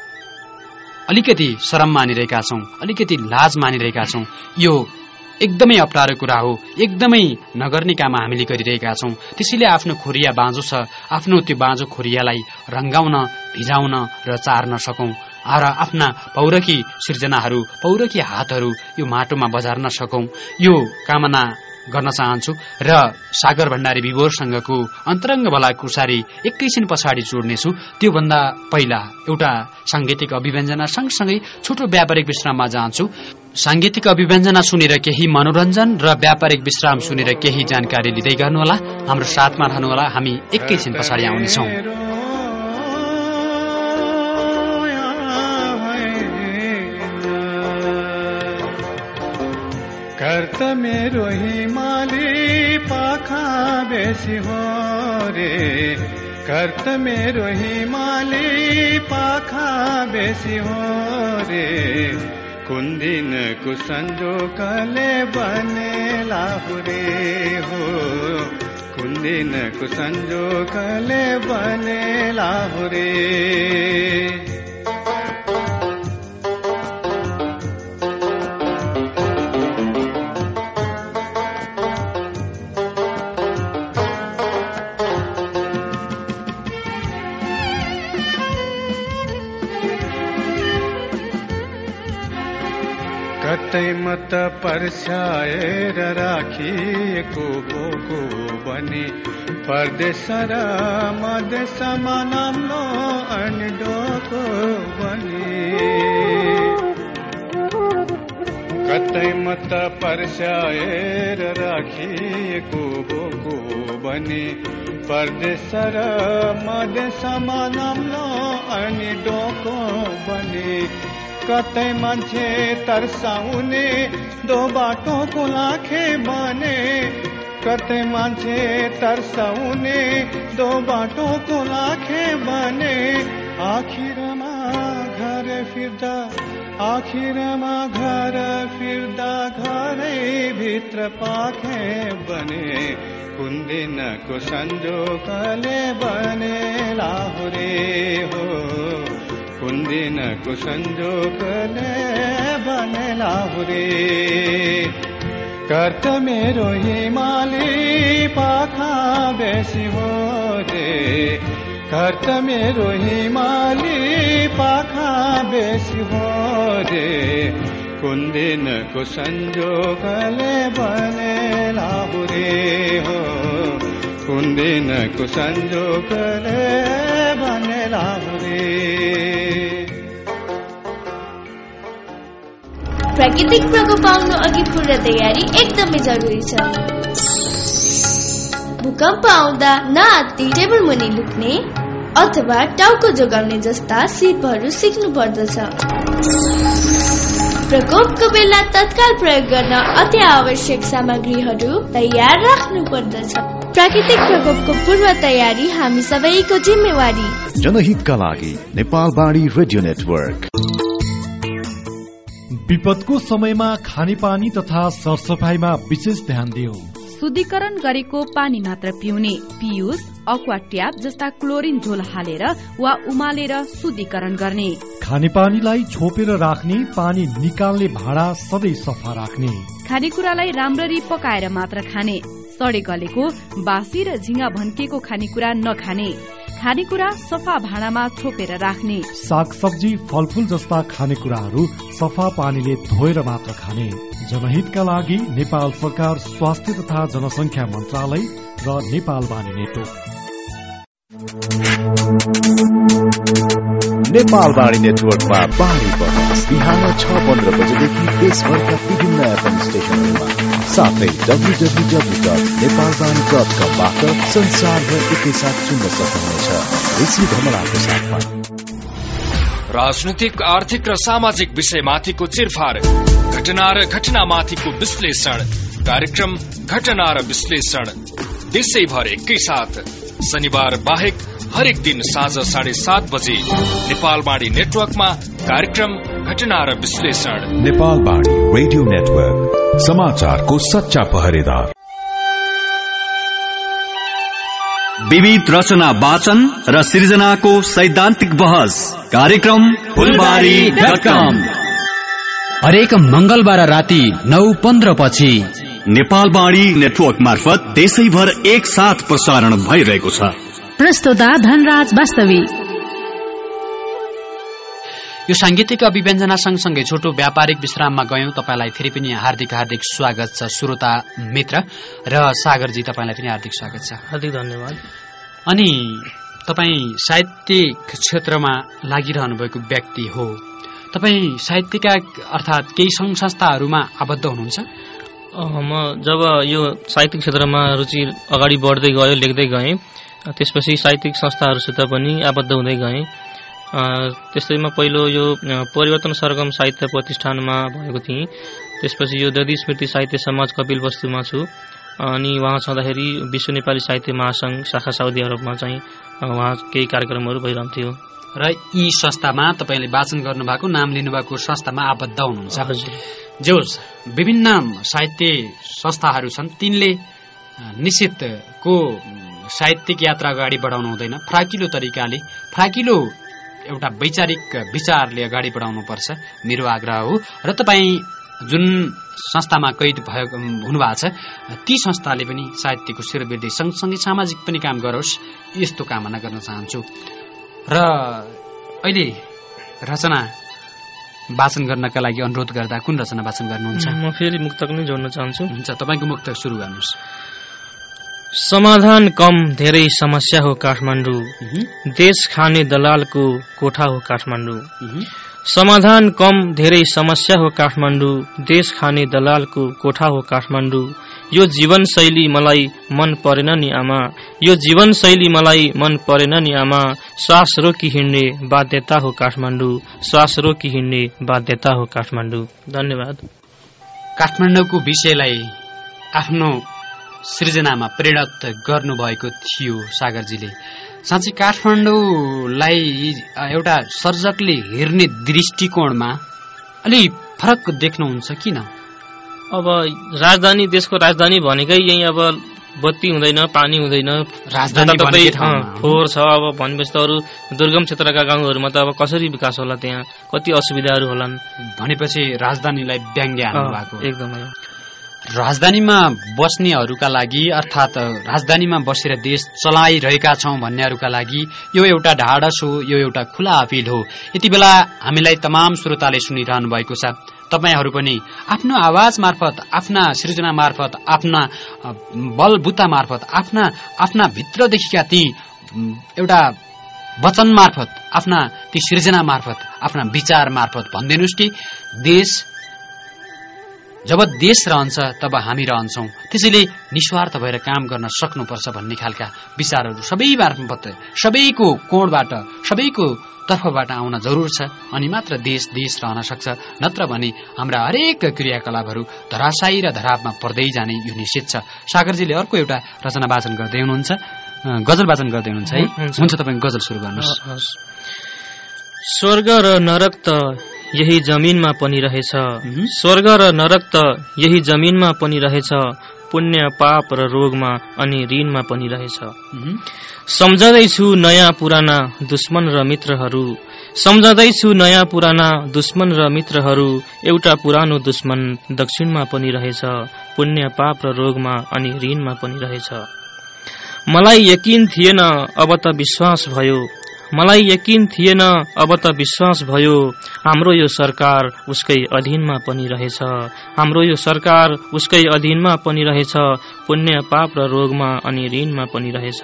अलिकति शरम मानिरहेका छौं, अलिकति लाज मानिरहेका छौं। यो एकदमै अप्ठ्यारो कुरा हो, एकदमै नगर्ने काम हामीले गरिरहेका छौं। त्यसैले आफ्नो खोरिया बाँझो छ, आफ्नो त्यो बाँझो खोरियालाई रंगाउन, भिजाउन र चार्न सकौं र आफ्ना पौरखी सृजनाहरू, पौरखी हातहरू यो माटोमा बजार्न सकौं। यो कामना गर्न चाहन्छु र सागर भण्डारी विभोरसँगको अन्तरङ्ग भलाकुसारी एकैछिन पछाडि जोड्नेछु। त्योभन्दा पहिला एउटा सांगीतिक अभिव्यञ्जना सँगसँगै छोटो व्यापारिक विश्राममा जान्छु। सांगीतिक अभिव्यञ्जना सुनेर केही मनोरञ्जन र व्यापारिक विश्राम सुनेर केही जानकारी लिँदै गर्नुहोला। हाम्रो साथमा रहनुहोला, हामी एकैछिन पछाडि आउनेछौं। कर्त मेरो हिमाली पाखा बेसी हो रे, कर्त मेरो हिमाली पाखा बेसी हो रे। कुन दिन को संजोगले बनेला रे हो, कुन दिन को संजोगले बनेला रे। कतै मत पर्स्याएर राखिएको बोको बने परदेश र मधेसमा नाम्लो अनि डोको बने कतै मत पर्स्याएर राखिएको बोको बने परदेश र मधेसमा नाम्लो अनि डोको बने कतै मान्छे तर्साउने दो बाटोको लाखे बने कतै मान्छे तर्साउने दो बाटोको लाखे बने आखिरमा घर फिर्दा आखिरमा घर फिर्दा घरै भित्र पाखे बने कुन दिनको संजोगले बने लाहुरे हो कुन दिनको संजोगले बने लाहुरे कर्त मेरो हिमाली पाखा बेसी हो रे कर्त मेरो हिमाली पाखा बेसी हो रे कुन दिनको संजोगले बने लाहुरे हो कुन दिनको संजोगले बने लाहुरे प्राकृतिक प्रकोप आउनु अघि पूर्व तयारी एकदमै जरुरी छ। भूकम्प आउँदा नआत्ती टेबल मुनि लुक्ने अथवा टाउको जोगाउने जस्ता सिपहरू सिक्नु पर्दछ। प्रकोपको बेला तत्काल प्रयोग गर्न अति आवश्यक सामग्रीहरू तयार राख्नु पर्दछ। प्राकृतिक प्रकोपको पूर्व तयारी हामी सबैको जिम्मेवारी। जनहितका लागि नेपालवाणी रेडियो नेटवर्क। विपदको समयमा खानेपानी तथा सरसफाइमा विशेष ध्यान दियो। शुद्धिकरण गरेको पानी मात्र पिउने, पियुस, अक्वा ट्याप जस्ता क्लोरिन झोल हालेर वा उमालेर शुद्धिकरण गर्ने। खानेपानीलाई छोपेर राख्ने, पानी निकाल्ने भाँडा सधैँ सफा राख्ने। खानेकुरालाई राम्ररी पकाएर मात्र खाने। सडे गलेको, बासी र झिंगा भन्किएको खानेकुरा नखाने। खानेकुरा सफा भाँडामा छोपेर राख्ने। साग सब्जी, फलफूल जस्ता खानेकुराहरू सफा पानीले धोएर मात्र खाने। जनहितका लागि नेपाल सरकार स्वास्थ्य तथा जनसंख्या मन्त्रालय र नेपालवाणी नेटवर्क। नेपालवाणी नेटवर्कमा बाढी बहस बिहान छ पन्ध्र बजेदेखि देशभरका विभिन्न एफएम स्टेशनहरूमा साथै W W W dot Nepalvani dot कमबाट संसारभर एकैसाथ सुन्न सक्नुहुनेछ। ऋषि धमलाको साथमा राजनीतिक, आर्थिक र सामाजिक विषयमाथिको चिरफार, घटना र घटनामाथिको विश्लेषण, कार्यक्रम घटना र विश्लेषण देशैभर एकैसाथ शनिबार बाहेक हरेक दिन साँझ साढे सात बजे नेपालवाणी नेटवर्कमा कार्यक्रम घटना र विश्लेषण। नेपालवाणी रेडियो नेटवर्क, समाचारको सच्चा पहरेदार। विविध रचना वाचन र सृजनाको सैद्धान्तिक बहस कार्यक्रम फुलबारी डट कम हरेक मंगलबार राति नौ पन्ध्र पछि नेपालवाणी नेटवर्क मार्फत देशैभर एक साथ प्रसारण भइरहेको छ। प्रस्तुता धनराज वास्तवी। यो सांगीतिक अभिव्यञ्जना सँगसँगै छोटो व्यापारिक विश्राममा गयौं। तपाईलाई फेरि पनि हार्दिक हार्दिक स्वागत छ श्रोता मित्र र सागरजी, तपाईलाई पनि हार्दिक स्वागत छ। हार्दिक धन्यवाद। अनि तपाई साहित्यिक क्षेत्रमा लागिरहनु भएको व्यक्ति हो। तपाई साहित्यका अर्थात् केही संघ संस्थाहरूमा आबद्ध हुनुहुन्छ? म जब यो साहित्यिक क्षेत्रमा रुचि अगाडि बढ्दै गयो, लेख्दै गएँ, त्यसपछि साहित्यिक संस्थाहरूसित पनि आबद्ध हुँदै गएँ। त्यस्तैमा पहिलो यो परिवर्तन सरगम साहित्य प्रतिष्ठानमा भएको थिएँ। त्यसपछि यो दधी स्मृति साहित्य समाज कपिल वस्तुमा छु। अनि वहाँ छँदाखेरि विश्व नेपाली साहित्य महासंघ शाखा साउदी अरबमा चाहिँ वहाँ केही कार्यक्रमहरू भइरहन्थ्यो। र यी संस्थामा तपाईँले वाचन गर्नुभएको, नाम लिनुभएको संस्थामा आबद्ध हुनुहुन्छ। जो विभिन्न साहित्य संस्थाहरू छन्, तिनले निश्चितको साहित्यिक यात्रा अगाडि बढाउनु हुँदैन। फ्राकिलो तरिकाले, फ्राकिलो एउटा वैचारिक विचारले अगाडि बढाउनुपर्छ, मेरो आग्रह हो। र तपाईँ जुन संस्थामा कैद भएको हुनुभएको छ, ती संस्थाले पनि साहित्यको शिरवृद्धि सँगसँगै सामाजिक पनि काम गरोस्, यस्तो कामना गर्न चाहन्छु। र अहिले रचना वाचन गर्नका लागि अनुरोध गर्दा कुन रचना वाचन गर्नुहुन्छ? म फेरि मुक्तक नै जोड्न चाहन्छु। हुन्छ, तपाईँको मुक्तक सुरु गर्नुहोस्। समाधान कम धेरै समस्या हो काठमाडौँ, देश खाने दलालको कोठा हो काठमाडौँ। समाधान कम धेरै समस्या हो काठमाडौँ, देश खाने दलालको कोठा हो काठमाडौँ। यो जीवन शैली मलाई मन परेन नि आमा, यो जीवन शैली मलाई मन परेन नि आमा। श्वास रोकी हिँड्ने बाध्यता हो काठमाडौँ, श्वास रोकी हिँड्ने बाध्यता हो काठमाडौँ। धन्यवाद। काठमाडौँको विषयलाई आफ्नो सृजनामा परिणत गर्नुभएको थियो सागरजीले। साँच्चै काठमाडौँलाई एउटा सर्जकले हेर्ने दृष्टिकोणमा अलि फरक देख्नुहुन्छ किन? अब राजधानी, देशको राजधानी भनेकै यही अब बत्ती हुँदैन, पानी हुँदैन, राजधानी फोहोर छ। अब भनेपछि त अरू दुर्गम क्षेत्रका गाउँहरूमा त अब कसरी विकास होला, त्यहाँ कति असुविधाहरू होलान् भनेपछि राजधानीलाई व्यङ्ग्य हाल्नु भएको। एकदमै राजधानीमा बस्नेहरूका लागि अर्थात् राजधानीमा बसेर देश चलाइरहेका छौं भन्नेहरूका लागि यो एउटा ढाडस हो, यो एउटा खुला अपिल हो। यति बेला हामीलाई तमाम श्रोताले सुनिरहनु भएको छ। तपाईहरू पनि आफ्नो आवाज मार्फत, आफ्ना सृजना मार्फत, आफ्ना बलबुता मार्फत, आफ्ना आफ्ना भित्रदेखिका ती एउटा वचन मार्फत, आफ्ना ती सृजना मार्फत, आफ्ना विचार मार्फत भनिदिनुस् कि देश जब देश रहन्छ तब हामी रहन्छौं, त्यसैले निस्वार्थ भएर काम गर्न सक्नुपर्छ भन्ने खालका विचारहरू सबै मार्फत, सबैको कोणबाट, सबैको तर्फबाट आउन जरुर छ। अनि मात्र देश देश रहन सक्छ, नत्र भने हाम्रा हरेक क्रियाकलापहरू धराशायी र धरापमा पर्दै जाने यो निश्चित छ। सागरजीले अर्को एउटा रचना वाचन गर्दै हुनुहुन्छ, गजल वाचन गर्दै हुनुहुन्छ है? हुन्छ, तपाईँ गजल सुरु गर्नुहोस्। स्वर्ग र नरक त यही जमिनमा पनि रहेछ, स्वर्ग र नरक त यही जमिनमा पनि रहेछ, पुण्य पाप र रोगमा अनि ऋणमा पनि रहेछ। सम्झँदैछु नयाँ पुराना दुश्मन र मित्रहरू, सम्झँदैछु नयाँ पुराना दुश्मन र मित्रहरू, एउटा पुरानो दुश्मन दक्षिणमा पनि रहेछ, पुण्य पाप र रोगमा अनि ऋणमा पनि रहेछ। मलाई यकिन थिएन, अब त विश्वास भयो, मलाई यकिन थिएन, अब त विश्वास भयो, हाम्रो यो सरकार उसकै अधीनमा पनि रहेछ, हाम्रो यो सरकार उसकै अधीनमा पनि रहेछ, पुण्य पाप र रोगमा अनि ऋणमा पनि रहेछ।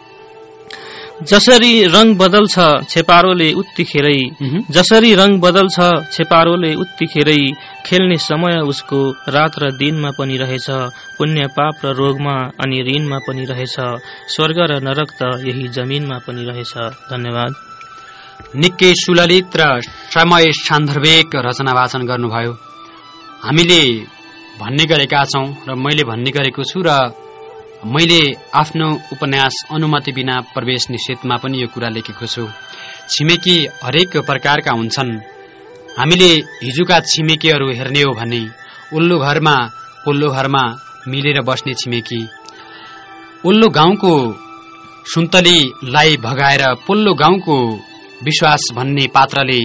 जसरी रंग बदल्छ छेपारोले उत्तिखेरै, जसरी रंग बदल्छ छेपारोले उत्तिखेरै, खेल्ने समय उसको रात र दिनमा पनि रहेछ, पुण्य पाप र रोगमा अनि ऋणमा पनि रहेछ, स्वर्ग र नरक त यही जमिनमा पनि रहेछ। धन्यवाद। निकै सुललित र समय सान्दर्भिक रचना वाचन गर्नुभयो। हामीले भन्ने गरेका छौं र मैले भन्ने गरेको छु र मैले आफ्नो उपन्यास अनुमति बिना प्रवेश निषेधमा पनि यो कुरा लेखेको छु। छिमेकी हरेक प्रकारका हुन्छन्। हामीले हिजोका छिमेकीहरू हेर्ने हो भने उल्लो घरमा पल्लो घरमा मिलेर बस्ने छिमेकी, उल्लो गाउँको सुन्तलीलाई भगाएर पल्लो गाउँको विश्वास भन्ने पात्रले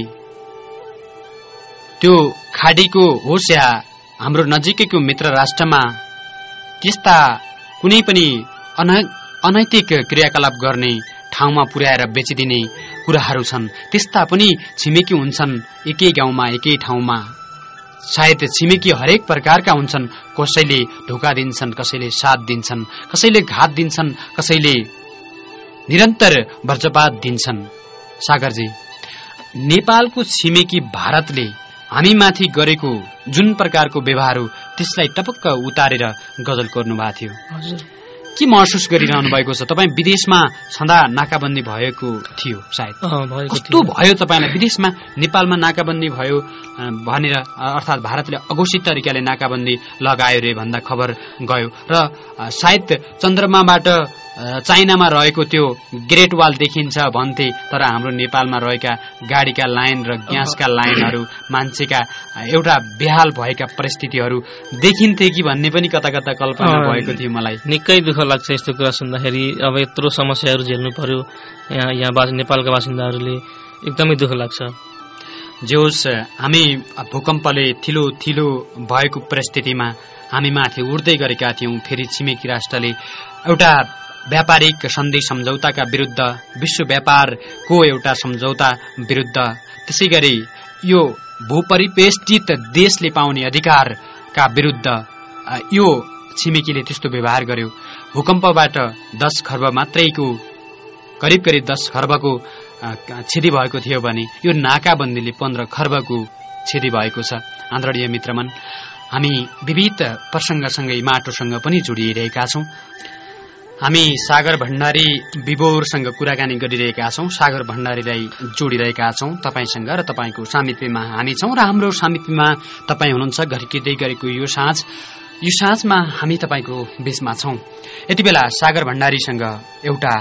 त्यो खाडीको होस् या हाम्रो नजिकैको मित्र राष्ट्रमा त्यस्ता कुनै पनि अनैतिक क्रियाकलाप गर्ने ठाउँमा पुर्याएर बेचिदिने कुराहरू छन्। त्यस्ता पनि छिमेकी हुन्छन् एकै गाउँमा एकै ठाउँमा। सायद छिमेकी हरेक प्रकारका हुन्छन्। कसैले धोका दिन्छन्, कसैले साथ दिन्छन्, कसैले घात दिन्छन्, कसैले निरन्तर वज्रपात दिन्छन्। सागरजी, नेपालको छिमेकी भारतले हामीमाथि गरेको जुन प्रकारको व्यवहार हो त्यसलाई टपक्क उतारेर गजल कोर्नु भएको थियो। के महसुस गरिरहनु भएको छ? तपाईँ विदेशमा छँदा नाकाबन्दी भएको थियो सायद, कस्तो भयो तपाईँलाई? विदेशमा नेपालमा नाकाबन्दी भयो भनेर अर्थात् भारतले अघोषित तरिकाले नाकाबन्दी लगायो रे भन्दा खबर गयो र सायद चन्द्रमाबाट चाइनामा रहेको त्यो ग्रेट वाल देखिन्छ भन्थे, तर हाम्रो नेपालमा रहेका गाडीका लाइन र ग्यासका लाइनहरू, मान्छेका एउटा बेहाल भएका परिस्थितिहरू देखिन्थे कि भन्ने पनि कता कता कल्पना भएको थियो मलाई। निकै दुःख लाग्छ यस्तो कुरा सुन्दाखेरि। अब यत्रो समस्याहरू झेल्नु पर्यो यहाँ यहाँ नेपालका बासिन्दाहरूले, एकदमै दुःख लाग्छ। जे होस्, हामी भूकम्पले थिलो थिलो भएको परिस्थितिमा हामी माथि उड्दै गरेका थियौं। फेरि छिमेकी राष्ट्रले एउटा व्यापारिक सन्धि सम्झौताका विरुद्ध, विश्व व्यापारको एउटा सम्झौता विरुद्ध, त्यसै गरी यो भूपरिवेष्टित देशले पाउने अधिकारका विरुद्ध यो छिमेकीले त्यस्तो व्यवहार गर्यो। भूकम्पबाट दस खर्ब मात्रैको करिब करिब दस खर्बको क्षति भएको थियो भने यो नाकाबन्दीले पन्ध्र खर्बको क्षति भएको छ। आदरणीय मित्रमन, हामी विविध प्रसंगसँगै माटोसँग पनि जोडिरहेका छौं। हामी सागर भण्डारी विवोरसँग कुराकानी गरिरहेका छौं, सागर भण्डारीलाई जोडिरहेका छौं तपाईसँग र तपाईको सामिप्यमा हामी छौं र हाम्रो सामिप्यमा तपाई हुनुहुन्छ घरकिँदै गरेको यो साँझ। यो साँझमा हामी तपाईको बीचमा छौं। यति बेला सागर भण्डारीसँग एउटा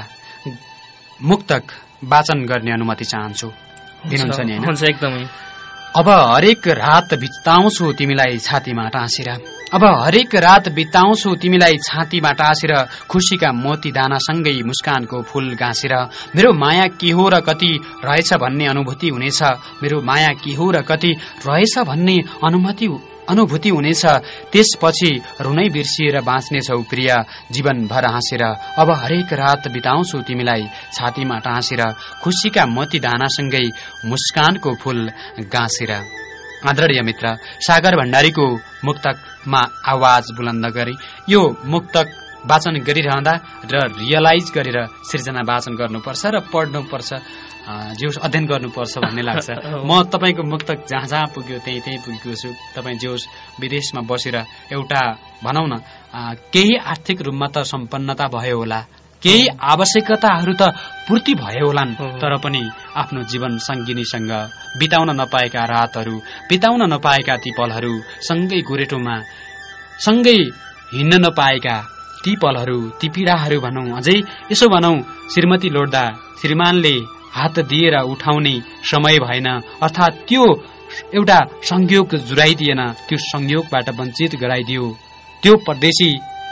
मुक्तक वाचन गर्ने अनुमति चाहन्छु, दिनुहुन्छ नि? हैन, हुन्छ, एकदमै। अब हरेक रात बिताउँछु तिमीलाई छातीमा टाँसेर, अब हरेक रात बिताउँछु तिमीलाई छातीमा टाँसेर, खुशीका मोती दानासँगै मुस्कानको फूल गाँसेर। मेरो माया के हो र कति रहेछ भन्ने अनुभूति हुनेछ, मेरो माया के हो र कति रहेछ भन्ने अनुमति अनुभूति हुनेछ। त्यसपछि रुनै बिर्सिएर बाँच्नेछौ प्रिय जीवनभर हाँसेर। अब हरेक रात बिताउँछु तिमीलाई छातीमा टाँसेर, खुशीका मोती दानासँगै मुस्कानको फूल गाँसेर। आदरणीय मित्र, सागर भण्डारीको मुक्तकमा आवाज बुलन्द गरी यो मुक्तक वाचन गरिरहँदा र रियलाइज गरेर सृजना वाचन गर्नुपर्छ र पढ्नुपर्छ, जो अध्ययन गर्नुपर्छ भन्ने लाग्छ। म तपाईको मुक्तक जहाँ जहाँ पुग्यो त्यही त्यही पुगेको छु। तपाईँ जो विदेशमा बसेर एउटा भनौँ न केही आर्थिक रूपमा त सम्पन्नता भयो होला, केही आवश्यकताहरू त पूर्ति भयो होलान्, तर पनि आफ्नो जीवन सङ्गिनीसँग बिताउन नपाएका रातहरू, बिताउन नपाएका ती पलहरू, सँगै गोरेटोमा सँगै हिँड्न नपाएका ती पलहरू, ती पीडाहरू भनौं, अझै यसो भनौं श्रीमती लोड्दा श्रीमानले हात दिएर उठाउने समय भएन, अर्थात् त्यो एउटा संयोग जुराइदिएन, त्यो संयोगबाट वञ्चित गराइदियो त्यो परदेशी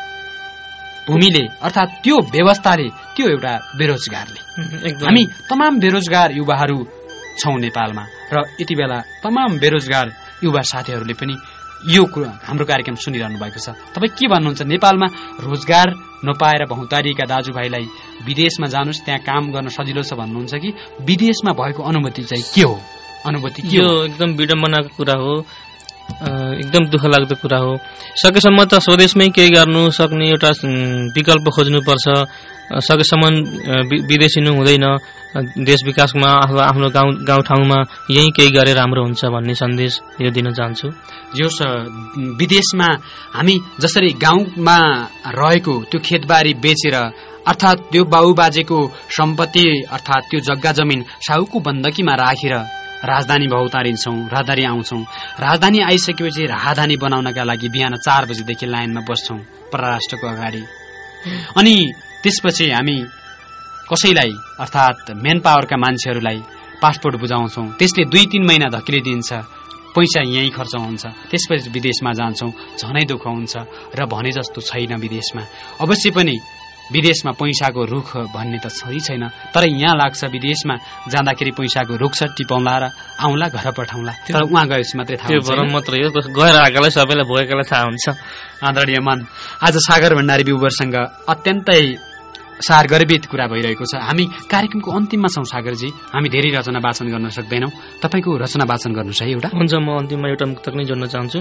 भूमिले, अर्थात् त्यो व्यवस्थाले, त्यो एउटा बेरोजगारले। हामी तमाम बेरोजगार युवाहरू छौं नेपालमा र यति बेला तमाम बेरोजगार युवा साथीहरूले पनि यो हाम्रो कार्यक्रम सुनिरहनु भएको छ। तपाईँ के भन्नुहुन्छ? नेपालमा रोजगार नपाएर भौतारिएका दाजुभाइलाई विदेशमा जानुस्, त्यहाँ काम गर्न सजिलो छ भन्नुहुन्छ कि विदेशमा भएको अनुभूति चाहिँ के हो? अनुभूति के हो? एकदम विडम्बनाको कुरा हो, एकदम दुःख लाग्दो कुरा हो। सकेसम्म त स्वदेशमै केही गर्नु सक्ने एउटा विकल्प खोज्नुपर्छ। सकेसम्म विदेशिनु हुँदैन, देश विकासमा अथवा आफ्नो गाउँ गाउँठाउँमा यही केही गरेर राम्रो हुन्छ भन्ने सन्देश यो दिन चाहन्छु। जो विदेशमा हामी जसरी गाउँमा रहेको त्यो खेतबारी बेचेर, अर्थात् त्यो बाबुबाजेको सम्पत्ति अर्थात् त्यो जग्गा जमिन साहुको बन्दकीमा राखेर राजधानी भौतारिन्छौं, राजधानी आउँछौं। राजधानी आइसकेपछि राजधानी बनाउनका लागि बिहान चार बजेदेखि लाइनमा बस्छौं परराष्ट्रको अगाडि, अनि त्यसपछि हामी कसैलाई अर्थात् मेन पावरका मान्छेहरूलाई पासपोर्ट बुझाउँछौं, त्यसले दुई तीन महिना धकिलिदिन्छ, पैसा यही खर्च हुन्छ। त्यसपछि विदेशमा जान्छौं, झनै दुःख हुन्छ र भने जस्तो छैन विदेशमा। अवश्य पनि विदेशमा पैसाको रुख भन्ने त छै छैन, तर यहाँ लाग्छ विदेशमा जाँदाखेरि पैसाको रुख छ, टिपाउँला र आउँला, घर पठाउँला, तर उहाँ गएपछि मात्रै थाहा हुन्छ। त्यो भरम मात्रै हो, गएर आएकालाई सबैलाई भएकालाई थाहा हुन्छ। आदरणीय मन, आज सागर भण्डारी विवरसँग अत्यन्तै सार गर्वित कुरा भइरहेको छ। हामी कार्यक्रमको अन्तिममा छौं सागरजी, हामी धेरै रचना वाचन गर्न सक्दैनौं, तपाईको रचना वाचन गर्नुस् है एउटा। हुन्छ, म अन्तिममा एउटा मुक्तक नै जोड्न चाहन्छु।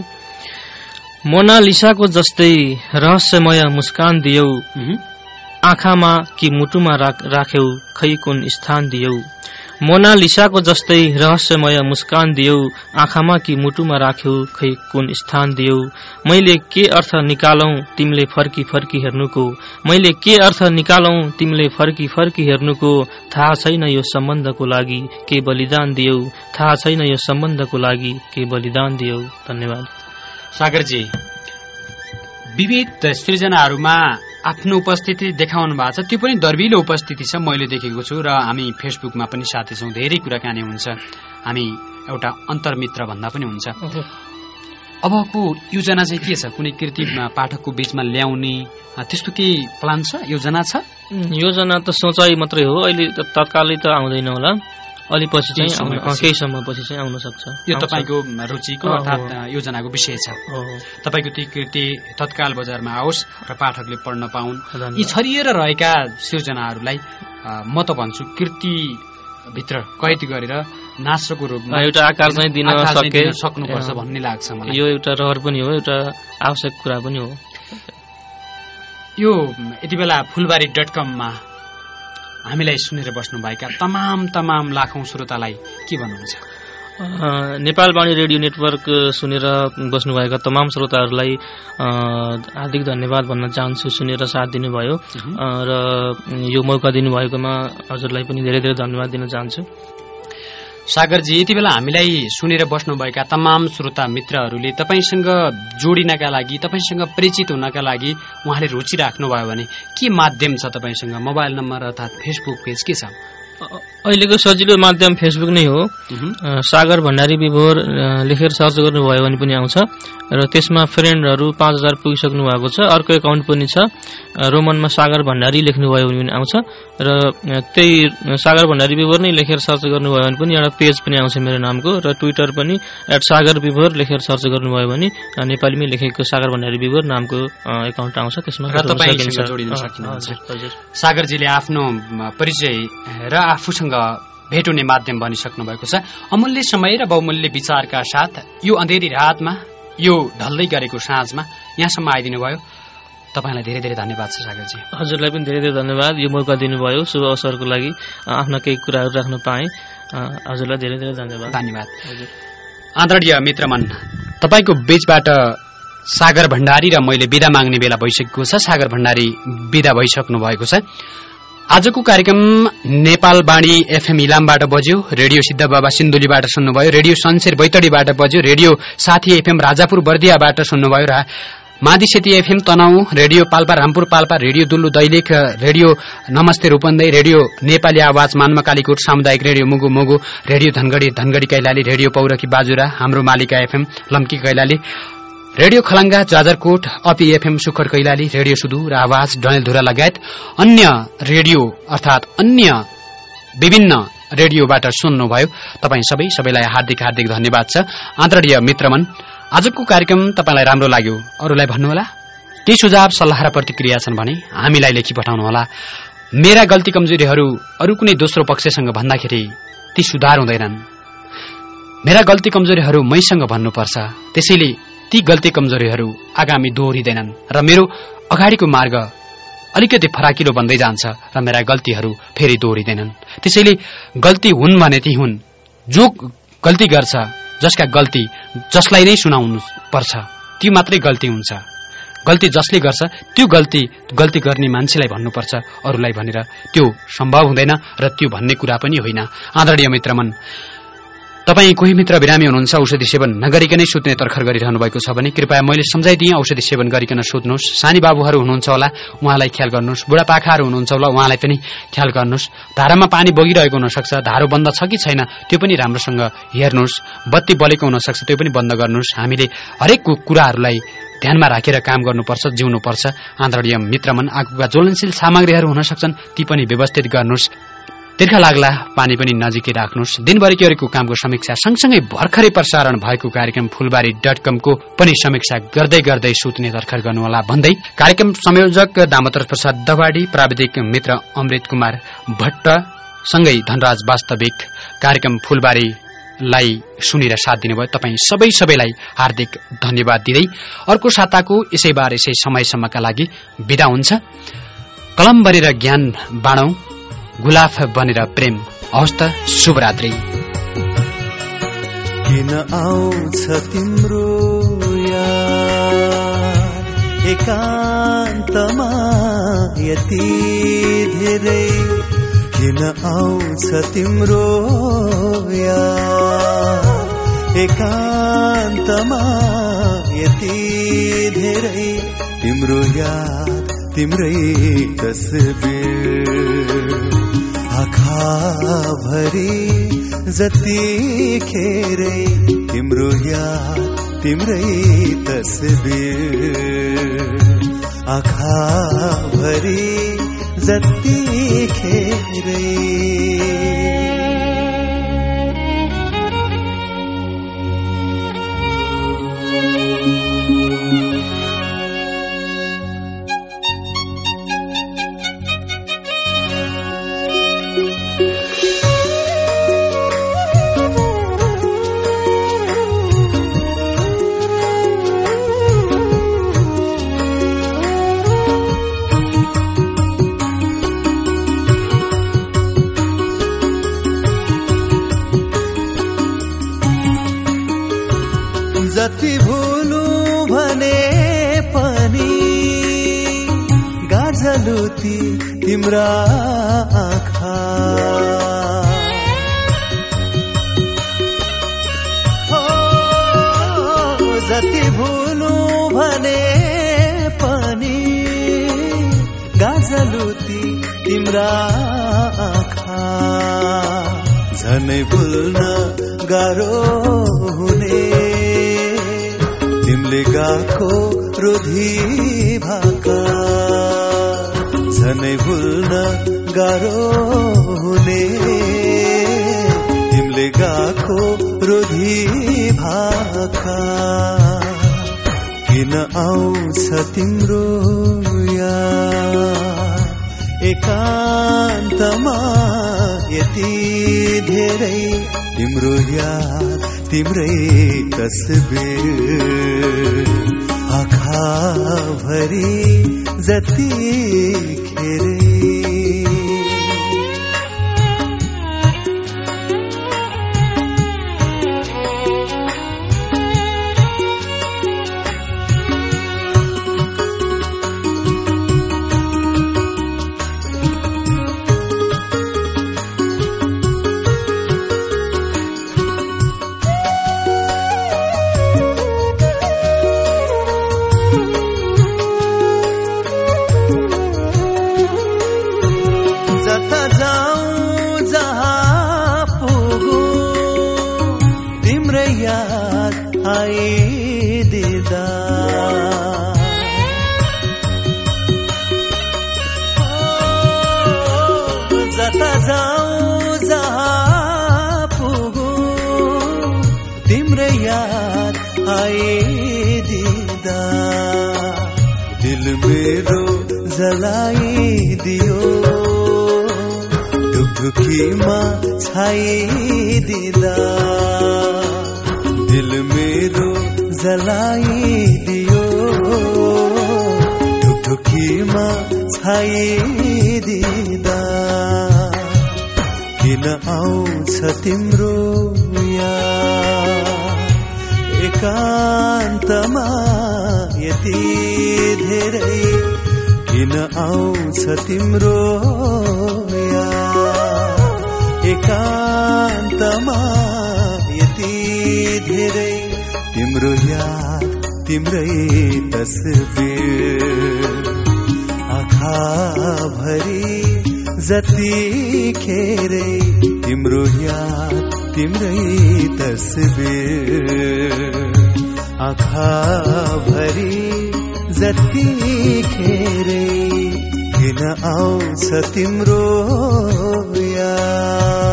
मोनालिसाको जस्तै रहस्यमय मुस्कान दियौ, आँखामा कि मुटुमा राख्यौ, खै कुन स्थान दियौ। मोनालिसाको जस्तै रहस्यमय मुस्कान दियौ, आँखामा कि मुटुमा राख्यौ, खै कुन स्थान दियौ। मैले के अर्थ निकालौं तिमीले फर्की फर्की हेर्नुको, मैले के अर्थ निकालौं तिमीले फर्की फर्की हेर्नुको। थाहा छैन यो सम्बन्धको लागि के बलिदान दियौ, थाहा छैन यो सम्बन्धको लागि के बलिदान दियौ। धन्यवाद। सागरजी, विविध सृजनाहरूमा आफ्नो उपस्थिति देखाउनु भएको छ, त्यो पनि दर्विलो उपस्थिति छ, मैले देखेको छु र हामी फेसबुकमा पनि साथी छौं, धेरै कुराकानी हुन्छ, हामी एउटा अन्तर्मित्र भन्दा पनि हुन्छ। अबको योजना चाहिँ के छ? कुनै कृति पाठकको बीचमा ल्याउने त्यस्तो केही प्लान छ, योजना छ? योजना त सोचाइ मात्रै हो, अहिले तत्कालै त आउँदैन होला, अलि पछि चाहिँ केही समय पछि चाहिँ आउन सक्छ। यो तपाईको रुचिको अर्थात् योजनाको विषय छ। तपाईको ती कृति तत्काल बजारमा आओस् र पाठकले पढ्न पाउन्। यी छरिएर रहेका सृजनाहरूलाई म त भन्छु कृति भित्र कैद गरेर नास्रोको रूपमा एउटा आकार चाहिँ दिन सके सक्नुपर्छ भन्ने लाग्छ मलाई। यो एउटा रहर पनि हो, एउटा आवश्यक कुरा पनि हो। यो यति बेला फुलबारी डट कममा हामीलाई सुनेर बस्नुभएका तमाम तमाम लाखौं श्रोतालाई के भन्नुहुन्छ? नेपाल वाणी रेडियो नेटवर्क सुनेर बस्नुभएका तमाम श्रोताहरूलाई हार्दिक धन्यवाद भन्न चाहन्छु। सुनेर साथ दिनुभयो र यो मौका दिनुभएकोमा हजुरलाई पनि धेरै धेरै धन्यवाद दिन चाहन्छु। सागरजी, यति बेला हामीलाई सुनेर बस्नुभएका तमाम श्रोता मित्रहरूले तपाईँसँग जोडिनका लागि, तपाईँसँग परिचित हुनका लागि उहाँले रुचि राख्नुभयो भने के माध्यम छ तपाईँसँग? मोबाइल नम्बर अर्थात् फेसबुक पेज के छ? अहिलेको सजिलो माध्यम फेसबुक नै हो। सागर भण्डारी विभोर लेखेर सर्च गर्नुभयो भने पनि आउँछ र त्यसमा फ्रेन्डहरू पाँच हजार पुगिसक्नु भएको छ। अर्को एकाउन्ट पनि छ, रोमनमा सागर भण्डारी लेख्नुभयो भने पनि आउँछ र त्यही सागर भण्डारी विभोर नै लेखेर सर्च गर्नुभयो भने पनि एउटा पेज पनि आउँछ मेरो नामको, र ट्विटर पनि एट सागर विभोर लेखेर सर्च गर्नुभयो भने नेपालीमै लेखेको सागर भण्डारी विभोर नामको एकाउन्ट आउँछ। त्यसमा जोडिन सक्नुहुन्छ। सागरजीले आफ्नो परिचय र आफूसँग भेट हुने माध्यम बनिसक्नु भएको छ। अमूल्य समय र बहुमूल्य विचारका साथ यो अँधेरी रातमा, यो ढल्दै गरेको साँझमा यहाँसम्म आइदिनु भयो। तपाईँलाई धेरै धेरै धन्यवाद छ सागरजी। हजुरलाई पनि धेरै धेरै धन्यवाद, यो मौका दिनुभयो। शुभ अवसरको लागि आफ्ना केही कुराहरू राख्न पाएँ। हजुरलाई धेरै धेरै धन्यवाद। धन्यवाद हजुर। आदरणीय मित्रमन, तपाईँको बीचबाट सागर भण्डारी र मैले बिदा माग्ने बेला भइसकेको छ। सागर भण्डारी बिदा भइसक्नु भएको छ। आजको कार्यक्रम नेपाल वाणी एफएम इलामबाट बज्यो, रेडियो सिद्ध बाबा सिन्धुलीबाट सुन्नुभयो, रेडियो सन्सेर बैतडीबाट बज्यो, रेडियो साथी एफएम राजापुर बर्दियाबाट सुन्नुभयो र Madiseti FM Tanahu, radio Palpa Rampur Palpa, radio Dullu Dailekh, radio Namaste Rupandehi, radio Nepali Awaz Manma Kalikot, सामुदायिक radio Mugu Mugu, radio Dhangadhi Dhangadhi Kailali, radio Paurakhi Bajura, Hamro Malika FM Lamki Kailali, radio Khalanga Jajarkot, Api FM सुखर कैलाली, रेडियो सुदूर आवाज डनेलधुरा लगायत अन्य रेडियो अर्थात अन्य विभिन्न रेडियोबाट सुन्नुभयो। तपाईँ सबै सबैलाई हार्दिक हार्दिक धन्यवाद छ। आदरणीय मित्रमन, आजको कार्यक्रम तपाईँलाई राम्रो लाग्यो, अरूलाई भन्नुहोला। केही सुझाव सल्लाह र प्रतिक्रिया छन् भने हामीलाई लेखी पठाउनुहोला। मेरा गल्ती कमजोरीहरू अरू कुनै दोस्रो पक्षसँग भन्दाखेरि ती सुधार हुँदैनन्। मेरा गल्ती कमजोरीहरू मैसँग भन्नुपर्छ, त्यसैले ती गल्ती कमजोरीहरू आगामी दोहोरिँदैनन् र मेरो अगाडिको मार्ग अलिकति फराकिलो बन्दै जान्छ र मेरा गल्तीहरू फेरि दोहोरिँदैनन्। त्यसैले गल्ती हुन् भने ती हुन्। जो गल्ती गर्छ, जसका गल्ती जसलाई नै सुनाउनु पर्छ, त्यो मात्रै गल्ती हुन्छ। गल्ती जसले गर्छ त्यो गल्ती गल्ती गर्ने मान्छेलाई भन्नुपर्छ, अरूलाई भनेर त्यो सम्भव हुँदैन र त्यो भन्ने कुरा पनि होइन। आदरणीय मित्रमन, तपाईँ कोही मित्र बिरामी हुनुहुन्छ, औषधि सेवन नगरिकनै सुत्ने तर्खर गरिरहनु भएको छ भने कृपया मैले सम्झाइदिएँ, औषधि सेवन गरिकन सुत्नुहोस्। सानी बाबुहरू हुनुहुन्छ होला, उहाँलाई ख्याल गर्नुहोस्। बुढापाखाहरू हुनुहुन्छ होला, उहाँलाई पनि ख्याल गर्नुहोस्। धारामा पानी बगिरहेको हुनसक्छ, धारो बन्द छ कि छैन त्यो पनि राम्रोसँग हेर्नुहोस्। बत्ती बलेको हुनसक्छ, त्यो पनि बन्द गर्नुहोस्। हामीले हरेक कुराहरूलाई ध्यानमा राखेर काम गर्नुपर्छ, जिउनुपर्छ। आदरणीय मित्रमन, आगोका ज्वलनशील सामग्रीहरू हुन सक्छन्, ती पनि व्यवस्थित गर्नुहोस्। तिर्खा लाग्ला पानी पनि नजिकै राख्नुहोस्। दिनभरि गरेको कामको समीक्षा सँगसँगै भर्खरै प्रसारण भएको कार्यक्रम फुलबारी डट कमको पनि समीक्षा गर्दै गर्दै सुत्ने तर्खर गर्नुहोला भन्दै कार्यक्रम संयोजक दामोदर प्रसाद दवाडी, प्राविधिक मित्र अमृत कुमार भट्ट सँगै धनराज वास्तविक कार्यक्रम फुलबारीलाई सुनेर साथ दिनुभयो। तपाईँ सबै सबैलाई हार्दिक धन्यवाद दिँदै अर्को साताको यसै बार यसै समयसम्मका लागि बिदा हुन्छ। कलम बनेर ज्ञान बाँडौं, गुलाफ बनेर प्रेम। हवस् त, शुभरात्रि। किन आउँछ तिम्रो याद एकान्तमा यति धेरै, किन आउँछ तिम्रो याद एकान्तमा यति धेरै, तिम्रो याद तिम्रै तस्बिर आँखा भरी जतिखेरै, तिम्रो याद तिम्रै तस्बिर आँखा भरी जतिखेरै। भने पनि गाजलुती तिम्रा आँखा हो जति भुलु भने पनि गाजलुती तिम्रा आँखा झनै भुल्न गाह्रो हुने तिमीले गाको रोधी भाका झनै भुल्न गाह्रो हुने तिमीले गाको रोधी भाका किन आउँछ तिम्रो याद एकान्तमा यति धेरै तिम्रो याद तिम्रै तस्बिर आँखा भरी जति खेरै जलाइदियो ढुकढुकीमा छाइदिँदा दिल मेरो जलाइदियो ढुकढुकीमा छाइदिँदा किन आउँछ तिम्रो याद एकान्तमा यति धेरै किन आउँछ तिम्रो याद एकान्तमा यति धेरै तिम्रो याद तिम्रै तस्बिर आँखा भरी जति खेरै तिम्रो याद तिम्रै तस्बिर आँखा भरी जति खेरै किन आउँछ तिम्रो याद